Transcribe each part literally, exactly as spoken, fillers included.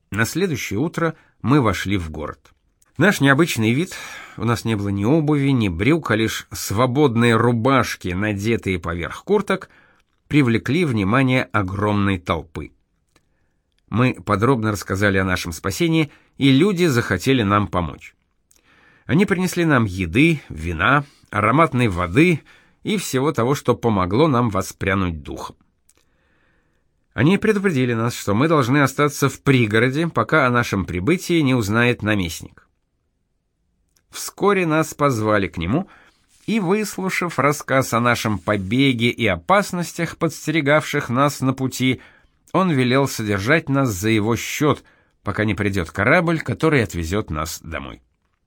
На следующее утро мы вошли в город. Наш необычный вид, у нас не было ни обуви, ни брюк, а лишь свободные рубашки, надетые поверх курток, привлекли внимание огромной толпы. Мы подробно рассказали о нашем спасении, и люди захотели нам помочь. Они принесли нам еды, вина, ароматной воды и всего того, что помогло нам воспрянуть духом. Они предупредили нас, что мы должны остаться в пригороде, пока о нашем прибытии не узнает наместник. Вскоре нас позвали к нему, и, выслушав рассказ о нашем побеге и опасностях, подстерегавших нас на пути, он велел содержать нас за его счет, пока не придет корабль, который отвезет нас домой.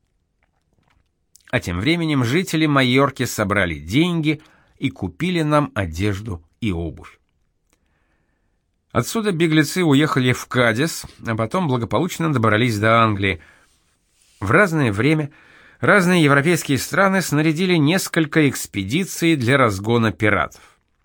А тем временем жители Майорки собрали деньги и купили нам одежду и обувь. Отсюда беглецы уехали в Кадис, а потом благополучно добрались до Англии. В разное время разные европейские страны снарядили несколько экспедиций для разгона пиратов.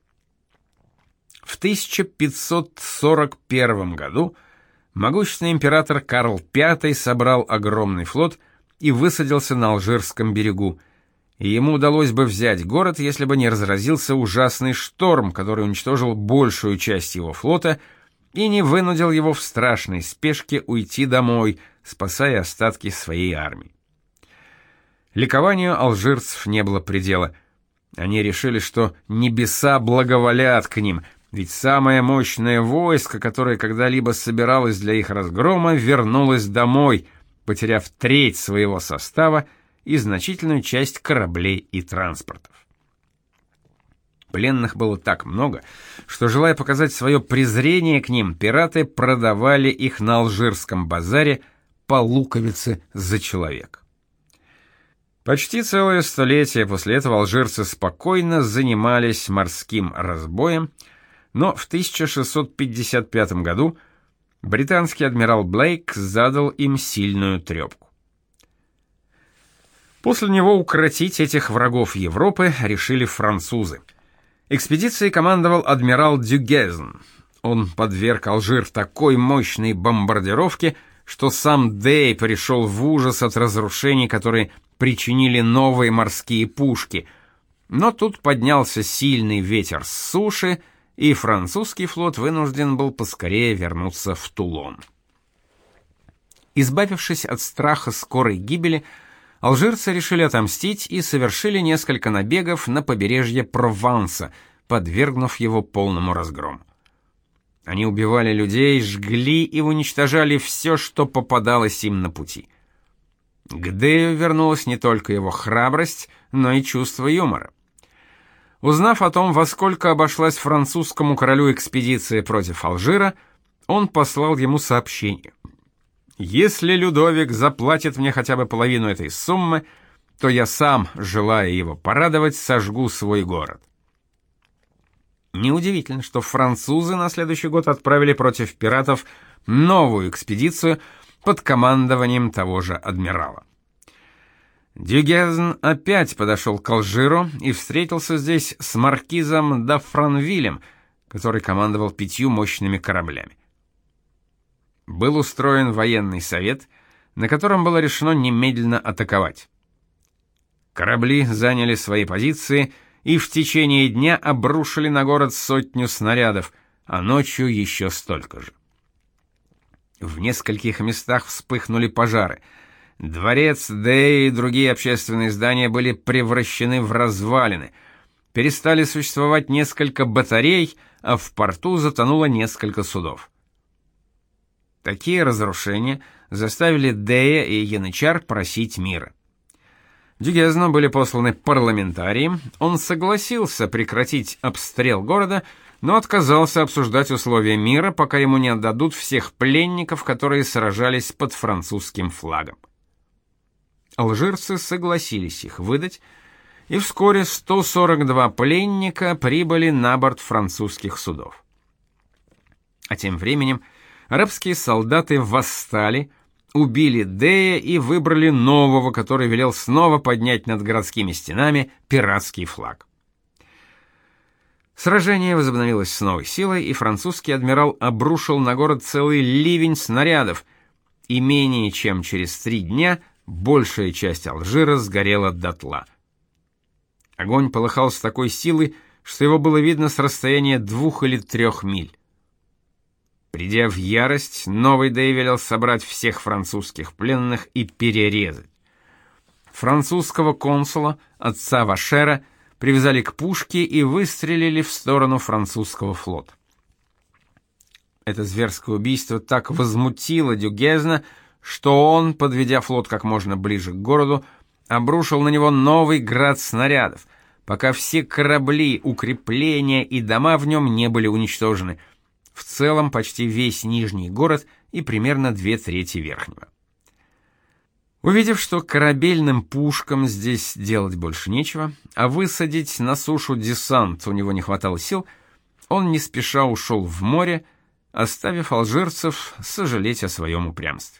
В тысяча пятьсот сорок первом году могущественный император Карл Пятый собрал огромный флот и высадился на Алжирском берегу, и ему удалось бы взять город, если бы не разразился ужасный шторм, который уничтожил большую часть его флота и не вынудил его в страшной спешке уйти домой, спасая остатки своей армии. Ликованию алжирцев не было предела. Они решили, что небеса благоволят к ним, ведь самое мощное войско, которое когда-либо собиралось для их разгрома, вернулось домой, потеряв треть своего состава и значительную часть кораблей и транспортов. Пленных было так много, что, желая показать свое презрение к ним, пираты продавали их на алжирском базаре по луковице за человек. Почти целое столетие после этого алжирцы спокойно занимались морским разбоем, но в тысяча шестьсот пятьдесят пятом году британский адмирал Блейк задал им сильную трепку. После него укротить этих врагов Европы решили французы. Экспедицией командовал адмирал Дюгезн. Он подверг Алжир такой мощной бомбардировке, что сам Дей пришел в ужас от разрушений, которые причинили новые морские пушки. Но тут поднялся сильный ветер с суши, и французский флот вынужден был поскорее вернуться в Тулон. Избавившись от страха скорой гибели, алжирцы решили отомстить и совершили несколько набегов на побережье Прованса, подвергнув его полному разгрому. Они убивали людей, жгли и уничтожали все, что попадалось им на пути. К Дею вернулась не только его храбрость, но и чувство юмора. Узнав о том, во сколько обошлась французскому королю экспедиция против Алжира, он послал ему сообщение: «Если Людовик заплатит мне хотя бы половину этой суммы, то я сам, желая его порадовать, сожгу свой город». Неудивительно, что французы на следующий год отправили против пиратов новую экспедицию под командованием того же адмирала. Дюгезн опять подошел к Алжиру и встретился здесь с маркизом де Франвилем, который командовал пятью мощными кораблями. Был устроен военный совет, на котором было решено немедленно атаковать. Корабли заняли свои позиции и в течение дня обрушили на город сотню снарядов, а ночью еще столько же. В нескольких местах вспыхнули пожары. Дворец Дэй и другие общественные здания были превращены в развалины. Перестали существовать несколько батарей, а в порту затонуло несколько судов. Такие разрушения заставили Дэя и Янычар просить мира. Дюгезну были посланы парламентарии, он согласился прекратить обстрел города, но отказался обсуждать условия мира, пока ему не отдадут всех пленников, которые сражались под французским флагом. Алжирцы согласились их выдать, и вскоре сто сорок два пленника прибыли на борт французских судов. А тем временем арабские солдаты восстали, убили Дея и выбрали нового, который велел снова поднять над городскими стенами пиратский флаг. Сражение возобновилось с новой силой, и французский адмирал обрушил на город целый ливень снарядов, и менее чем через три дня большая часть Алжира сгорела дотла. Огонь полыхал с такой силой, что его было видно с расстояния двух или трех миль. Придя в ярость, новый Дэй велел собрать всех французских пленных и перерезать. Французского консула, отца Вашера, привязали к пушке и выстрелили в сторону французского флота. Это зверское убийство так возмутило Дюгезна, что он, подведя флот как можно ближе к городу, обрушил на него новый град снарядов, пока все корабли, укрепления и дома в нем не были уничтожены. В целом почти весь нижний город и примерно две трети верхнего. Увидев, что корабельным пушкам здесь делать больше нечего, а высадить на сушу десант у него не хватало сил, он не спеша ушел в море, оставив алжирцев сожалеть о своем упрямстве.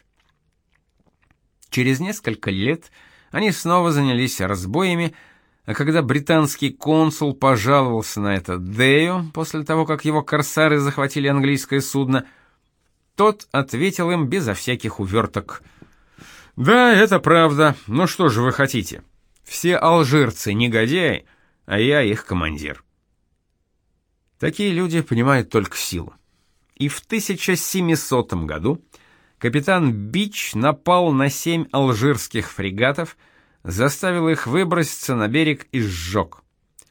Через несколько лет они снова занялись разбоями, а когда британский консул пожаловался на это Дэю после того, как его корсары захватили английское судно, тот ответил им безо всяких уверток: «Да, это правда, но что же вы хотите? Все алжирцы негодяи, а я их командир». Такие люди понимают только силу. И в тысяча семисотом году капитан Бич напал на семь алжирских фрегатов, заставил их выброситься на берег и сжег.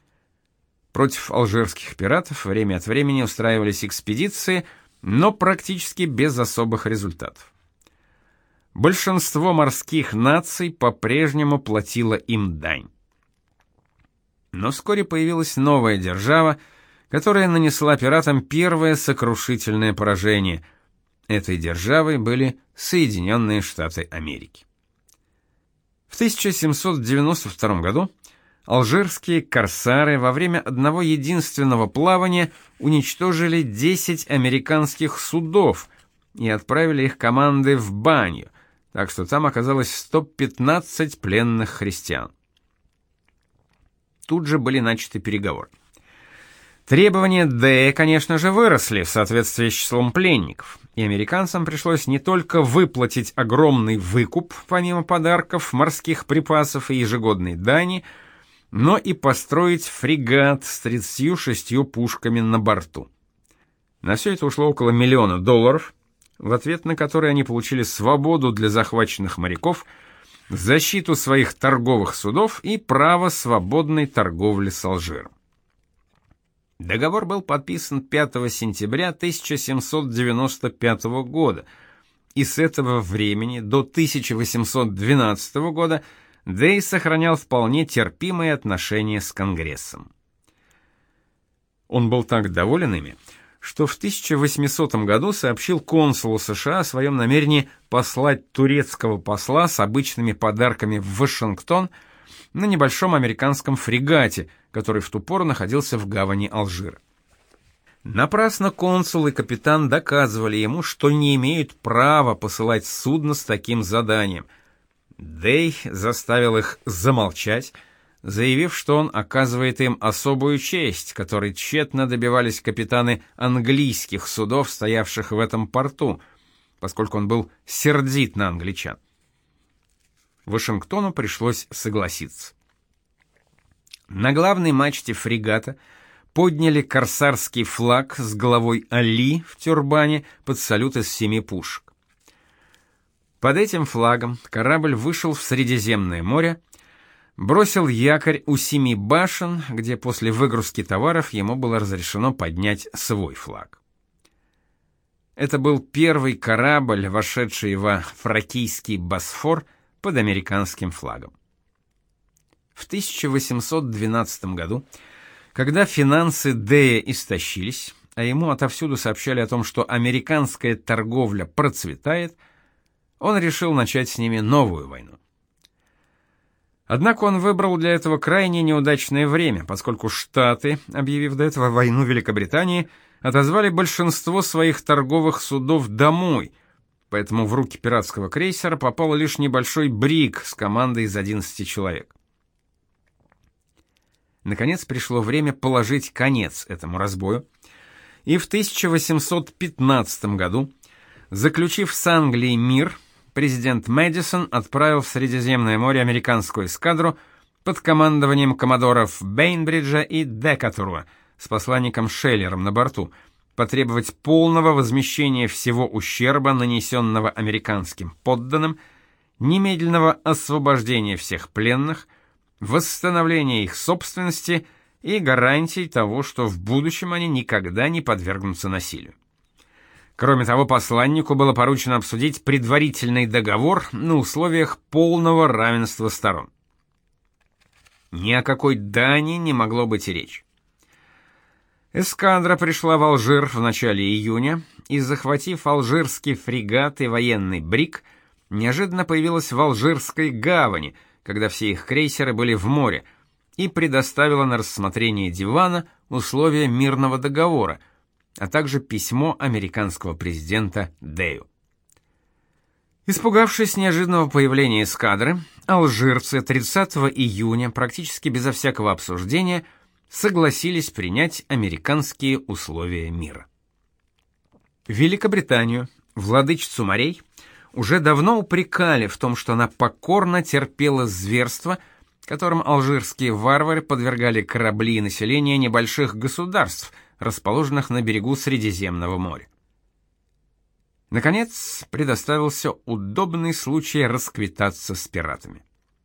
Против алжирских пиратов время от времени устраивались экспедиции, но практически без особых результатов. Большинство морских наций по-прежнему платило им дань. Но вскоре появилась новая держава, которая нанесла пиратам первое сокрушительное поражение. Этой державой были Соединенные Штаты Америки. В тысяча семьсот девяносто втором году алжирские корсары во время одного единственного плавания уничтожили десять американских судов и отправили их команды в баню, так что там оказалось сто пятнадцать пленных христиан. Тут же были начаты переговоры. Требования Дэя, конечно же, выросли в соответствии с числом пленников, и американцам пришлось не только выплатить огромный выкуп, помимо подарков, морских припасов и ежегодной дани, но и построить фрегат с тридцатью шестью пушками на борту. На все это ушло около миллиона долларов, в ответ на которые они получили свободу для захваченных моряков, защиту своих торговых судов и право свободной торговли с Алжиром. Договор был подписан пятого сентября тысяча семьсот девяносто пятого года, и с этого времени до тысяча восемьсот двенадцатого года Дэй сохранял вполне терпимые отношения с Конгрессом. Он был так доволен ими, что в тысяча восьмисотом году сообщил консулу США о своем намерении послать турецкого посла с обычными подарками в Вашингтон на небольшом американском фрегате, который в ту пору находился в гавани Алжира. Напрасно консул и капитан доказывали ему, что не имеют права посылать судно с таким заданием. Дэй заставил их замолчать, заявив, что он оказывает им особую честь, которой тщетно добивались капитаны английских судов, стоявших в этом порту, поскольку он был сердит на англичан. Вашингтону пришлось согласиться. На главной мачте фрегата подняли корсарский флаг с головой Али в тюрбане под салют из семи пушек. Под этим флагом корабль вышел в Средиземное море, бросил якорь у семи башен, где после выгрузки товаров ему было разрешено поднять свой флаг. Это был первый корабль, вошедший во Фракийский Босфор под американским флагом. В тысяча восемьсот двенадцатом году, когда финансы Дэя истощились, а ему отовсюду сообщали о том, что американская торговля процветает, он решил начать с ними новую войну. Однако он выбрал для этого крайне неудачное время, поскольку Штаты, объявив до этого войну Великобритании, отозвали большинство своих торговых судов домой, поэтому в руки пиратского крейсера попал лишь небольшой бриг с командой из одиннадцати человек. наконец пришло время положить конец этому разбою, и в тысяча восемьсот пятнадцатом году, заключив с Англией мир, президент Мэдисон отправил в Средиземное море американскую эскадру под командованием коммодоров Бейнбриджа и Декатура с посланником Шеллером на борту потребовать полного возмещения всего ущерба, нанесенного американским подданным, немедленного освобождения всех пленных, восстановления их собственности и гарантий того, что в будущем они никогда не подвергнутся насилию. Кроме того, посланнику было поручено обсудить предварительный договор на условиях полного равенства сторон. Ни о какой дани не могло быть и речи. Эскадра пришла в Алжир в начале июня и, захватив алжирский фрегат и военный бриг, неожиданно появилась в Алжирской гавани, когда все их крейсеры были в море, и предоставила на рассмотрение дивана условия мирного договора, а также письмо американского президента Дэю. Испугавшись неожиданного появления эскадры, алжирцы тридцатого июня практически безо всякого обсуждения согласились принять американские условия мира. Великобританию, владычицу морей, уже давно упрекали в том, что она покорно терпела зверства, которым алжирские варвары подвергали корабли и население небольших государств, расположенных на берегу Средиземного моря. Наконец, предоставился удобный случай расквитаться с пиратами.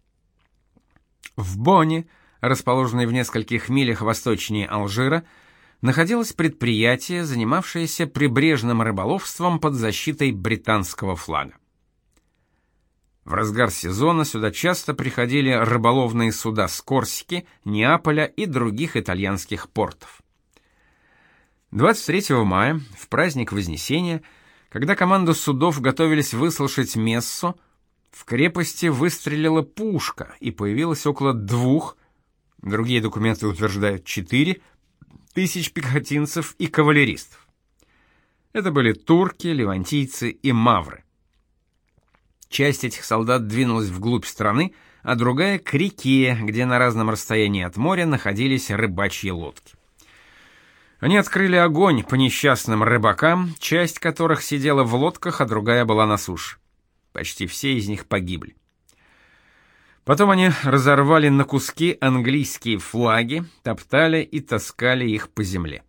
В Боне, расположенной в нескольких милях восточнее Алжира, находилось предприятие, занимавшееся прибрежным рыболовством под защитой британского флага. В разгар сезона сюда часто приходили рыболовные суда с Корсики, Неаполя и других итальянских портов. двадцать третьего мая, в праздник Вознесения, когда команда судов готовились выслушать мессу, в крепости выстрелила пушка, и появилось около двух, другие документы утверждают четыре, тысяч пехотинцев и кавалеристов. Это были турки, левантийцы и мавры. Часть этих солдат двинулась вглубь страны, а другая — к реке, где на разном расстоянии от моря находились рыбачьи лодки. Они открыли огонь по несчастным рыбакам, часть которых сидела в лодках, а другая была на суше. Почти все из них погибли. Потом они разорвали на куски английские флаги, топтали и таскали их по земле.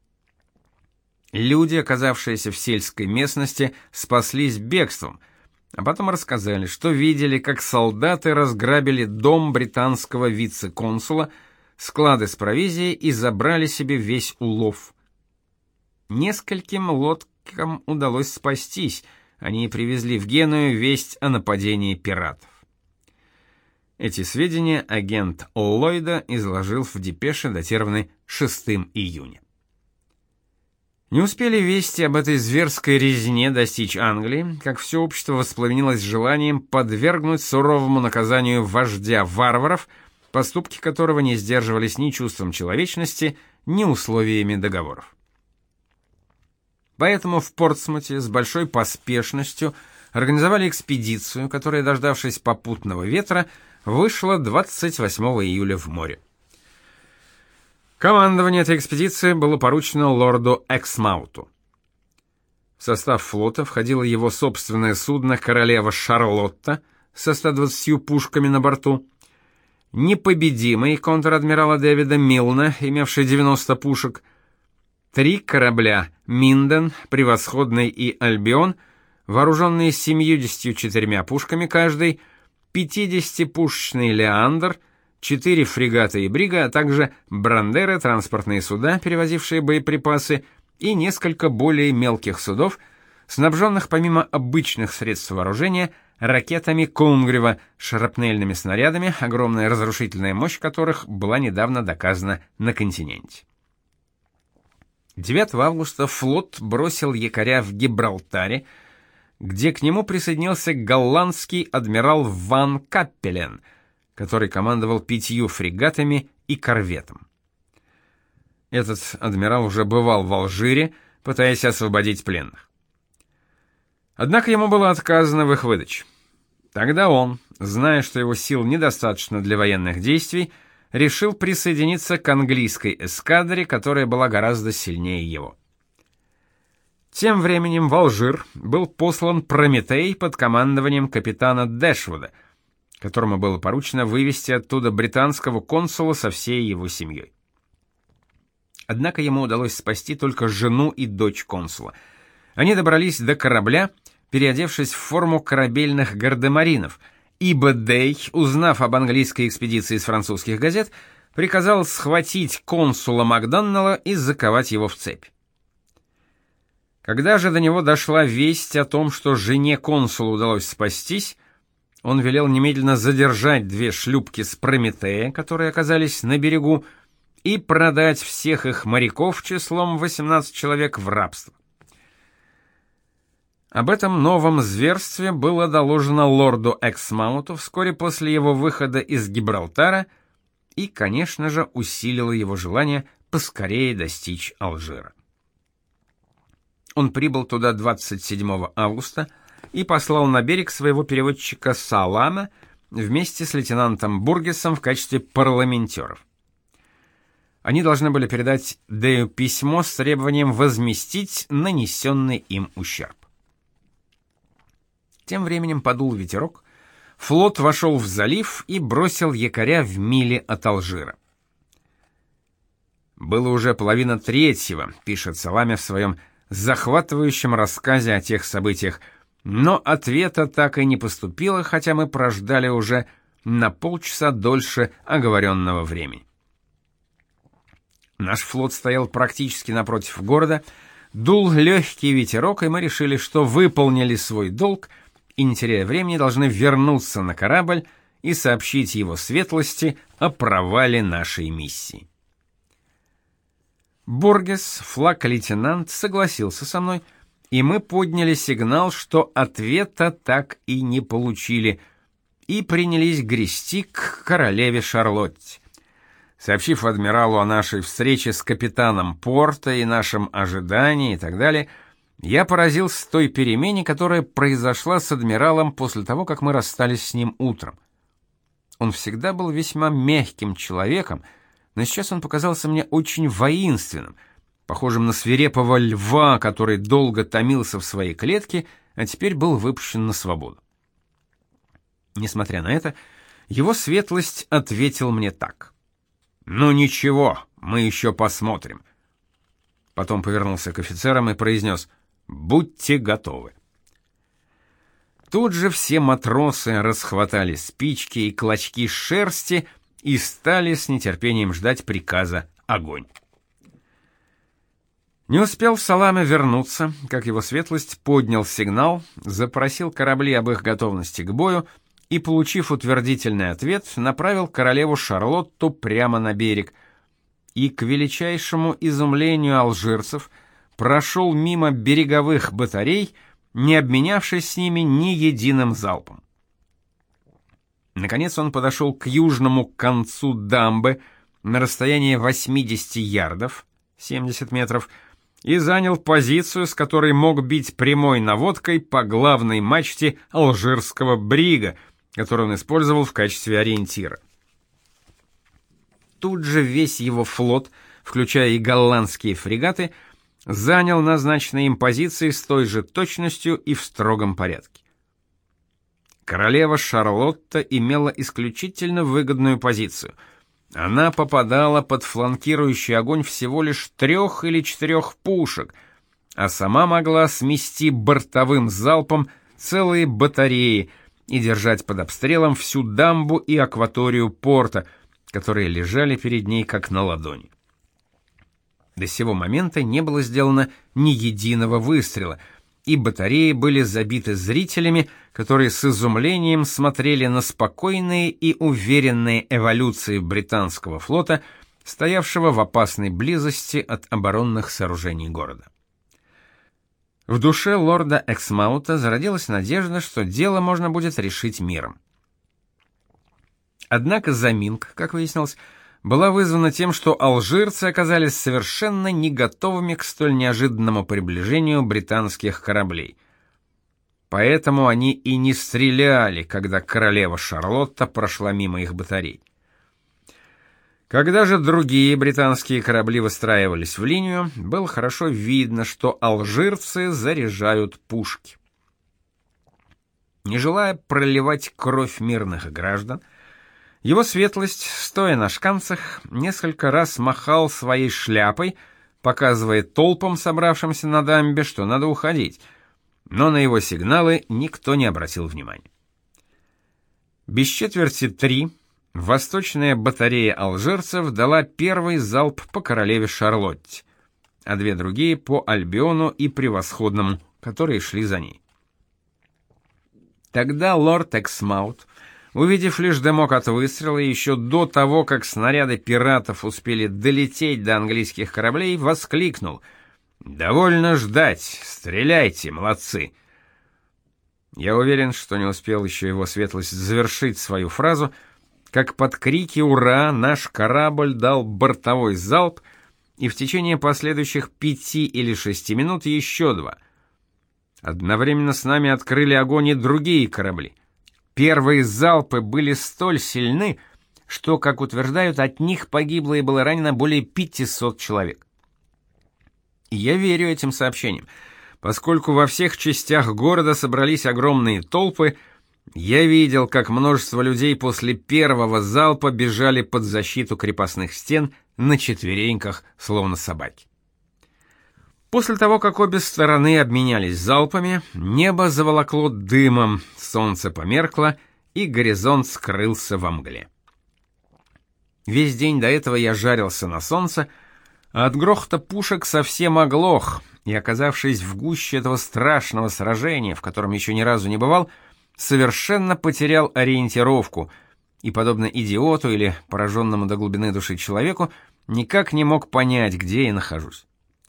Люди, оказавшиеся в сельской местности, спаслись бегством, а потом рассказали, что видели, как солдаты разграбили дом британского вице-консула, склады с провизией и забрали себе весь улов. Нескольким лодкам удалось спастись, они привезли в Геную весть о нападении пиратов. Эти сведения агент Ллойда изложил в депеше, датированной шестого июня. Не успели вести об этой зверской резне достичь Англии, как все общество воспламенилось желанием подвергнуть суровому наказанию вождя варваров, поступки которого не сдерживались ни чувством человечности, ни условиями договоров. Поэтому в Портсмуте с большой поспешностью организовали экспедицию, которая, дождавшись попутного ветра, вышла двадцать восьмого июля в море. Командование этой экспедиции было поручено лорду Эксмауту. В состав флота входило его собственное судно «Королева Шарлотта» со ста двадцатью пушками на борту, непобедимый контр-адмирала Дэвида Милна, имевший девяносто пушек, три корабля «Минден», «Превосходный» и «Альбион», вооруженные семьюдесятью четырьмя пушками каждый, пятидесятипушечный «Леандр», четыре фрегата и брига, а также брандеры, транспортные суда, перевозившие боеприпасы, и несколько более мелких судов, снабженных помимо обычных средств вооружения ракетами Кунгрева, шрапнельными снарядами, огромная разрушительная мощь которых была недавно доказана на континенте. девятого августа флот бросил якоря в Гибралтаре, где к нему присоединился голландский адмирал Ван Каппелен, который командовал пятью фрегатами и корветом. Этот адмирал уже бывал в Алжире, пытаясь освободить пленных. Однако ему было отказано в их выдаче. Тогда он, зная, что его сил недостаточно для военных действий, решил присоединиться к английской эскадре, которая была гораздо сильнее его. Тем временем в Алжир был послан Прометей под командованием капитана Дэшвуда, которому было поручено вывести оттуда британского консула со всей его семьей. Однако ему удалось спасти только жену и дочь консула. Они добрались до корабля, переодевшись в форму корабельных гардемаринов, ибо Дей, узнав об английской экспедиции из французских газет, приказал схватить консула Макдоннелла и заковать его в цепь. Когда же до него дошла весть о том, что жене консула удалось спастись, он велел немедленно задержать две шлюпки с Прометея, которые оказались на берегу, и продать всех их моряков числом восемнадцать человек в рабство. Об этом новом зверстве было доложено лорду Эксмауту вскоре после его выхода из Гибралтара и, конечно же, усилило его желание поскорее достичь Алжира. Он прибыл туда двадцать седьмого августа и послал на берег своего переводчика Салама вместе с лейтенантом Бургесом в качестве парламентеров. Они должны были передать Дею письмо с требованием возместить нанесенный им ущерб. Тем временем подул ветерок, флот вошел в залив и бросил якоря в миле от Алжира. «Было уже половина третьего», — пишет Саламе в своем захватывающем рассказе о тех событиях, но ответа так и не поступило, хотя мы прождали уже на полчаса дольше оговоренного времени. Наш флот стоял практически напротив города, дул легкий ветерок, и мы решили, что выполнили свой долг и, не теряя времени, должны вернуться на корабль и сообщить его светлости о провале нашей миссии. Бургес, флаг-лейтенант, согласился со мной, и мы подняли сигнал, что ответа так и не получили, и принялись грести к королеве Шарлотте. Сообщив адмиралу о нашей встрече с капитаном порта и нашем ожидании и так далее, я поразился той перемене, которая произошла с адмиралом после того, как мы расстались с ним утром. Он всегда был весьма мягким человеком, но сейчас он показался мне очень воинственным, похожим на свирепого льва, который долго томился в своей клетке, а теперь был выпущен на свободу. Несмотря на это, его светлость ответил мне так: «Ну ничего, мы еще посмотрим». Потом повернулся к офицерам и произнес: «Будьте готовы». Тут же все матросы расхватали спички и клочки шерсти и стали с нетерпением ждать приказа «Огонь». Не успел Саламе вернуться, как его светлость поднял сигнал, запросил корабли об их готовности к бою и, получив утвердительный ответ, направил королеву Шарлотту прямо на берег и, к величайшему изумлению алжирцев, прошел мимо береговых батарей, не обменявшись с ними ни единым залпом. Наконец он подошел к южному концу дамбы на расстоянии восемьдесят ярдов, семьдесят метров, и занял позицию, с которой мог бить прямой наводкой по главной мачте алжирского брига, которую он использовал в качестве ориентира. Тут же весь его флот, включая и голландские фрегаты, занял назначенные им позиции с той же точностью и в строгом порядке. Королева Шарлотта имела исключительно выгодную позицию. Она попадала под фланкирующий огонь всего лишь трех или четырех пушек, а сама могла смести бортовым залпом целые батареи и держать под обстрелом всю дамбу и акваторию порта, которые лежали перед ней как на ладони. До сего момента не было сделано ни единого выстрела, и батареи были забиты зрителями, которые с изумлением смотрели на спокойные и уверенные эволюции британского флота, стоявшего в опасной близости от оборонных сооружений города. В душе лорда Эксмаута зародилась надежда, что дело можно будет решить миром. Однако заминка, как выяснилось, была вызвана тем, что алжирцы оказались совершенно не готовыми к столь неожиданному приближению британских кораблей. Поэтому они и не стреляли, когда королева Шарлотта прошла мимо их батарей. Когда же другие британские корабли выстраивались в линию, было хорошо видно, что алжирцы заряжают пушки. Не желая проливать кровь мирных граждан, его светлость, стоя на шканцах, несколько раз махал своей шляпой, показывая толпам, собравшимся на дамбе, что надо уходить, но на его сигналы никто не обратил внимания. Без четверти три восточная батарея алжирцев дала первый залп по королеве Шарлотте, а две другие по Альбиону и Превосходному, которые шли за ней. Тогда лорд Эксмаут, увидев лишь дымок от выстрела еще до того, как снаряды пиратов успели долететь до английских кораблей, воскликнул: «Довольно ждать! Стреляйте, молодцы!» Я уверен, что не успел еще его светлость завершить свою фразу, как под крики «Ура!» наш корабль дал бортовой залп, и в течение последующих пяти или шести минут еще два. Одновременно с нами открыли огонь и другие корабли. Первые залпы были столь сильны, что, как утверждают, от них погибло и было ранено более пятисот человек. И я верю этим сообщениям, поскольку во всех частях города собрались огромные толпы. Я видел, как множество людей после первого залпа бежали под защиту крепостных стен на четвереньках, словно собаки. После того, как обе стороны обменялись залпами, небо заволокло дымом, солнце померкло, и горизонт скрылся во мгле. Весь день до этого я жарился на солнце, а от грохота пушек совсем оглох, и, оказавшись в гуще этого страшного сражения, в котором еще ни разу не бывал, совершенно потерял ориентировку и, подобно идиоту или пораженному до глубины души человеку, никак не мог понять, где я нахожусь.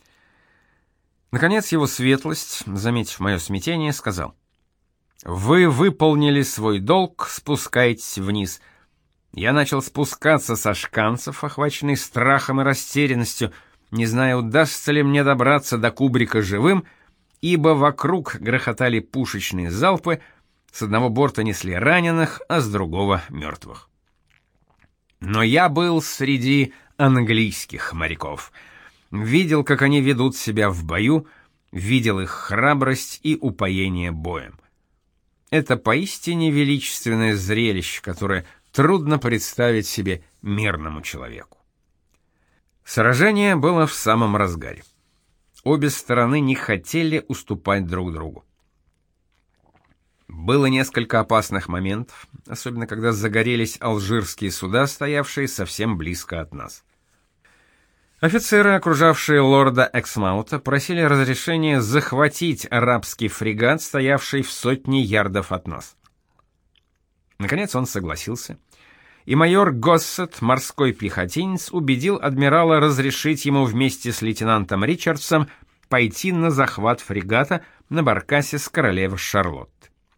Наконец его светлость, заметив мое смятение, сказал: «Вы выполнили свой долг, спускайтесь вниз». Я начал спускаться со шканцев, охваченный страхом и растерянностью, не зная, удастся ли мне добраться до кубрика живым, ибо вокруг грохотали пушечные залпы, с одного борта несли раненых, а с другого — мертвых. Но я был среди английских моряков, видел, как они ведут себя в бою, видел их храбрость и упоение боем. Это поистине величественное зрелище, которое трудно представить себе мирному человеку. Сражение было в самом разгаре. Обе стороны не хотели уступать друг другу. Было несколько опасных моментов, особенно когда загорелись алжирские суда, стоявшие совсем близко от нас. Офицеры, окружавшие лорда Эксмаута, просили разрешения захватить арабский фрегат, стоявший в сотне ярдов от нас. Наконец он согласился, и майор Госсет, морской пехотинец, убедил адмирала разрешить ему вместе с лейтенантом Ричардсом пойти на захват фрегата на баркасе с королевой Шарлотты.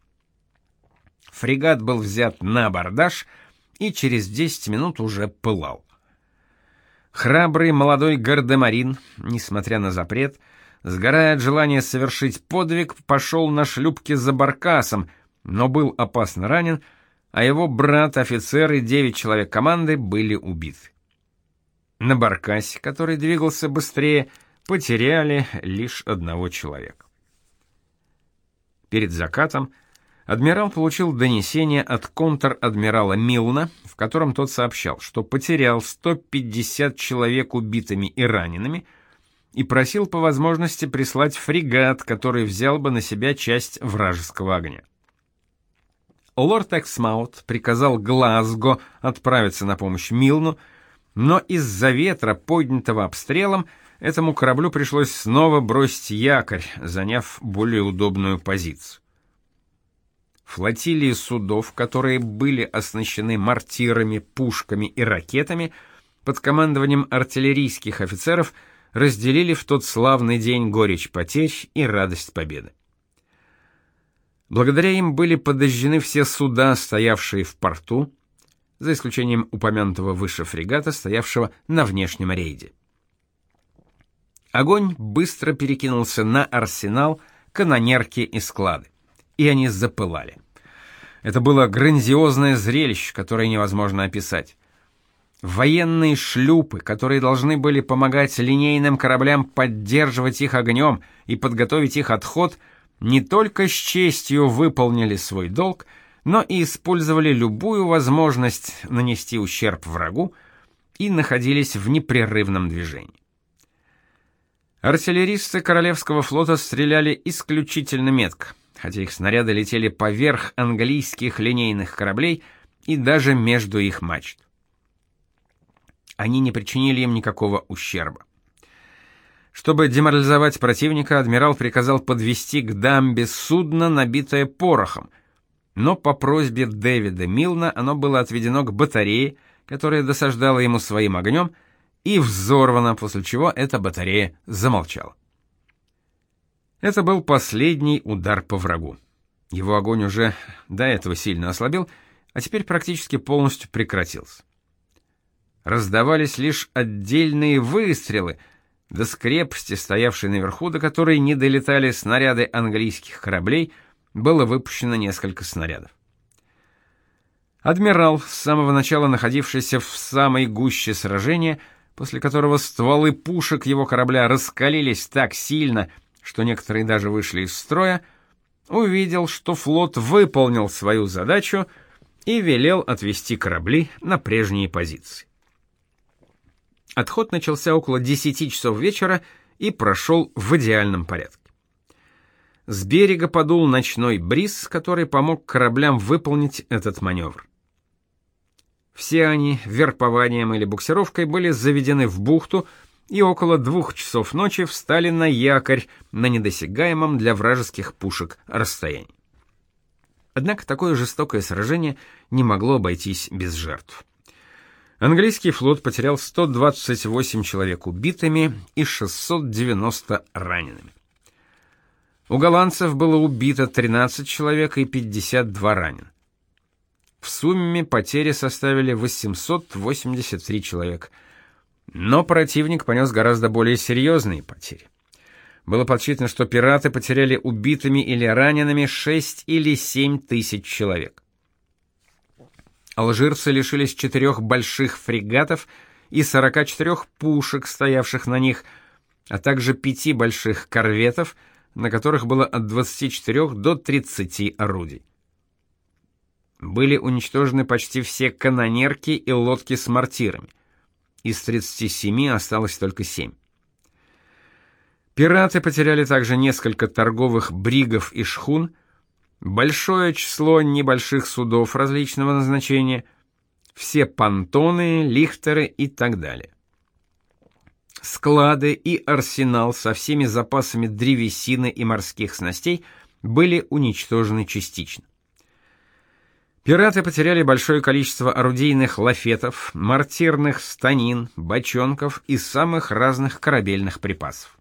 Фрегат был взят на абордаж и через десять минут уже пылал. Храбрый молодой гардемарин, несмотря на запрет, сгорая от желания совершить подвиг, пошел на шлюпке за баркасом, но был опасно ранен, а его брат, офицер и девять человек команды были убиты. На баркасе, который двигался быстрее, потеряли лишь одного человека. Перед закатом адмирал получил донесение от контр-адмирала Милна, в котором тот сообщал, что потерял сто пятьдесят человек убитыми и ранеными, и просил по возможности прислать фрегат, который взял бы на себя часть вражеского огня. Лорд Эксмаут приказал Глазго отправиться на помощь Милну, но из-за ветра, поднятого обстрелом, этому кораблю пришлось снова бросить якорь, заняв более удобную позицию. Флотилии судов, которые были оснащены мортирами, пушками и ракетами, под командованием артиллерийских офицеров разделили в тот славный день горечь потерь и радость победы. Благодаря им были подожжены все суда, стоявшие в порту, за исключением упомянутого выше фрегата, стоявшего на внешнем рейде. Огонь быстро перекинулся на арсенал, канонерки и склады, и они запылали. Это было грандиозное зрелище, которое невозможно описать. Военные шлюпы, которые должны были помогать линейным кораблям поддерживать их огнем и подготовить их отход, не только с честью выполнили свой долг, но и использовали любую возможность нанести ущерб врагу и находились в непрерывном движении. Артиллеристы Королевского флота стреляли исключительно метко, хотя их снаряды летели поверх английских линейных кораблей и даже между их мачт. Они не причинили им никакого ущерба. Чтобы деморализовать противника, адмирал приказал подвести к дамбе судно, набитое порохом, но по просьбе Дэвида Милна оно было отведено к батарее, которая досаждала ему своим огнем, и взорвано, после чего эта батарея замолчала. Это был последний удар по врагу. Его огонь уже до этого сильно ослабел, а теперь практически полностью прекратился. Раздавались лишь отдельные выстрелы, до крепости, стоявшей наверху, до которой не долетали снаряды английских кораблей, было выпущено несколько снарядов. Адмирал, с самого начала находившийся в самой гуще сражения, после которого стволы пушек его корабля раскалились так сильно, что некоторые даже вышли из строя, увидел, что флот выполнил свою задачу и велел отвести корабли на прежние позиции. Отход начался около десяти часов вечера и прошел в идеальном порядке. С берега подул ночной бриз, который помог кораблям выполнить этот маневр. Все они верпованием или буксировкой были заведены в бухту и около двух часов ночи встали на якорь на недосягаемом для вражеских пушек расстоянии. Однако такое жестокое сражение не могло обойтись без жертв. Английский флот потерял сто двадцать восемь человек убитыми и шестьсот девяносто ранеными. У голландцев было убито тринадцать человек и пятьдесят два ранено. В сумме потери составили восемьсот восемьдесят три человека. Но противник понес гораздо более серьезные потери. Было подсчитано, что пираты потеряли убитыми или ранеными шесть или семь тысяч человек. Алжирцы лишились четырех больших фрегатов и сорока четырёх пушек, стоявших на них, а также пяти больших корветов, на которых было от двадцати четырёх до тридцати орудий. Были уничтожены почти все канонерки и лодки с мортирами. Из тридцати семи осталось только семь. Пираты потеряли также несколько торговых бригов и шхун, большое число небольших судов различного назначения, все понтоны, лихтеры и так далее. Склады и арсенал со всеми запасами древесины и морских снастей были уничтожены частично. Пираты потеряли большое количество орудийных лафетов, мортирных станин, бочонков и самых разных корабельных припасов.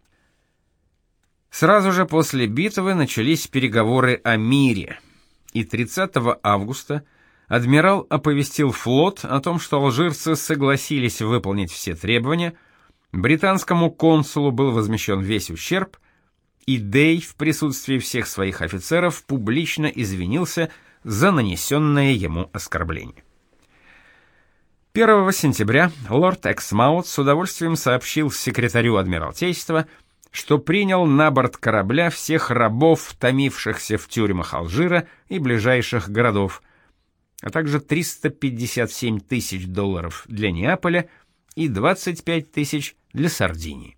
Сразу же после битвы начались переговоры о мире, и тридцатого августа адмирал оповестил флот о том, что алжирцы согласились выполнить все требования, британскому консулу был возмещен весь ущерб, и Дей в присутствии всех своих офицеров публично извинился за нанесенное ему оскорбление. первого сентября лорд Эксмаут с удовольствием сообщил секретарю Адмиралтейства, что принял на борт корабля всех рабов, томившихся в тюрьмах Алжира и ближайших городов, а также триста пятьдесят семь тысяч долларов для Неаполя и двадцать пять тысяч для Сардинии.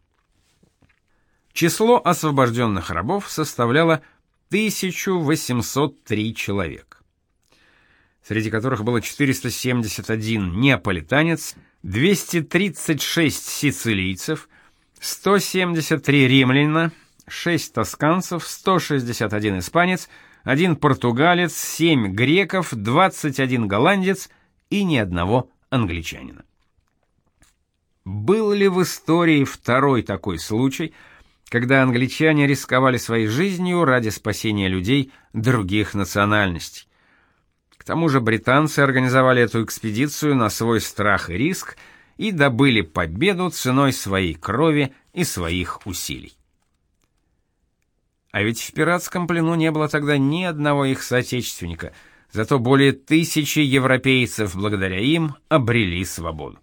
Число освобожденных рабов составляло тысячу восемьсот три человека, среди которых было четыреста семьдесят один неаполитанец, двести тридцать шесть сицилийцев, сто семьдесят три римлянина, шесть тосканцев, сто шестьдесят один испанец, один португалец, семь греков, двадцать один голландец и ни одного англичанина. Был ли в истории второй такой случай, когда англичане рисковали своей жизнью ради спасения людей других национальностей? К тому же британцы организовали эту экспедицию на свой страх и риск и добыли победу ценой своей крови и своих усилий. А ведь в пиратском плену не было тогда ни одного их соотечественника, зато более тысячи европейцев благодаря им обрели свободу.